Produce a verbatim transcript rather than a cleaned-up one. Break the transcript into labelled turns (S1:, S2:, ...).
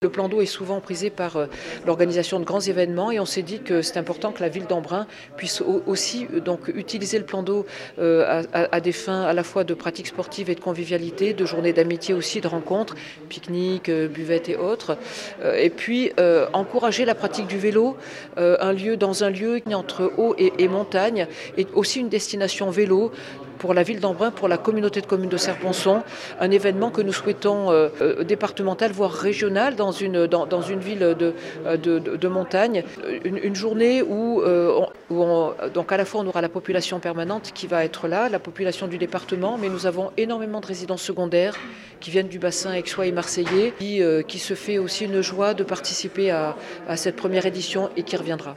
S1: Le plan d'eau est souvent prisé par euh, l'organisation de grands événements et on s'est dit que c'est important que la ville d'Embrun puisse aussi euh, donc, utiliser le plan d'eau euh, à, à, à des fins à la fois de pratiques sportives et de convivialité, de journées d'amitié aussi, de rencontres, pique-niques, euh, buvettes et autres. Euh, et puis euh, encourager la pratique du vélo, euh, un lieu dans un lieu entre eau et, et montagne, et aussi une destination vélo pour la ville d'Embrun, pour la communauté de communes de Serre-Ponçon, un événement que nous souhaitons euh, euh, départemental, voire régional, dans une, dans, dans une ville de, de, de, de montagne. Une, une journée où, euh, on, où on, donc à la fois on aura la population permanente qui va être là, la population du département, mais nous avons énormément de résidents secondaires qui viennent du bassin aixois et marseillais, qui, euh, qui se fait aussi une joie de participer à, à cette première édition et qui reviendra.